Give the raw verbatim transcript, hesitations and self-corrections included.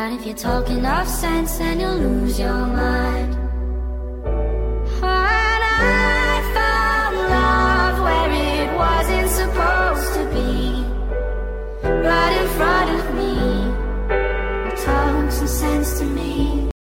Not if you're talking off sense, then you'll lose your mind.